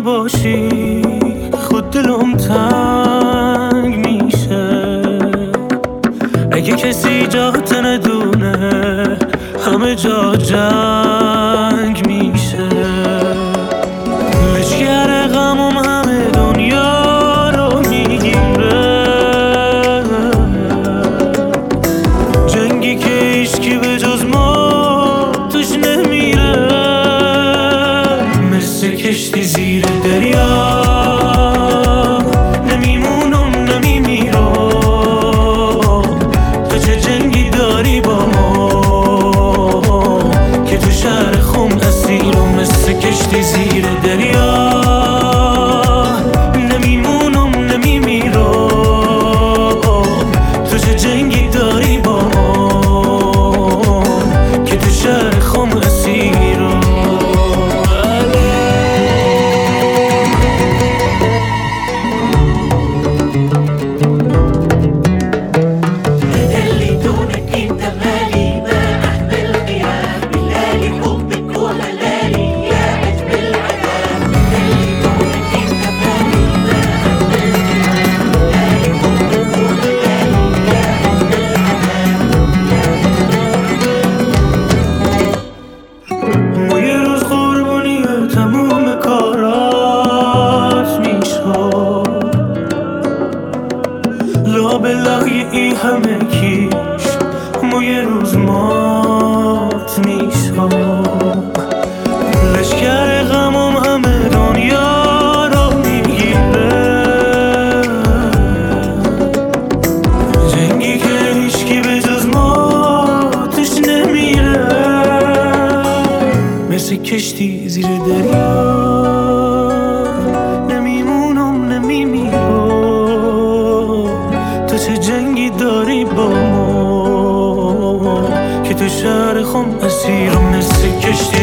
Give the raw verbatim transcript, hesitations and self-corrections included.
باشی خود دلم تنگ میشه. اگه کسی جات ندونه همه جا جنگ میشه. لشگر غمم همه دنیا رو میگیره، جنگی که هیچکی به جز ما توش نمیره. مثل کشتی زیر دریا نمیمونم نمیمیرم. تو چه جنگی داری با ما که تو شهر خم اسیرم. مثل کشتی زیر دریا نمیمونم نمیمیرم. تو چه جنگی داری با ما که تو شهر خم اسیرم. تموم کارات میشد لا به لای ای همه کیش ما یه روز مات میشد. لشگر غمم همه دنیا رو میگیره، جنگی که هیچکی به جز ما توش نمیره. مثل کشتی زیر دریا نمیمونم نمیمیرم. تو چه جنگی داری با ما که تو شهر خم اسیرم. مثل کشتی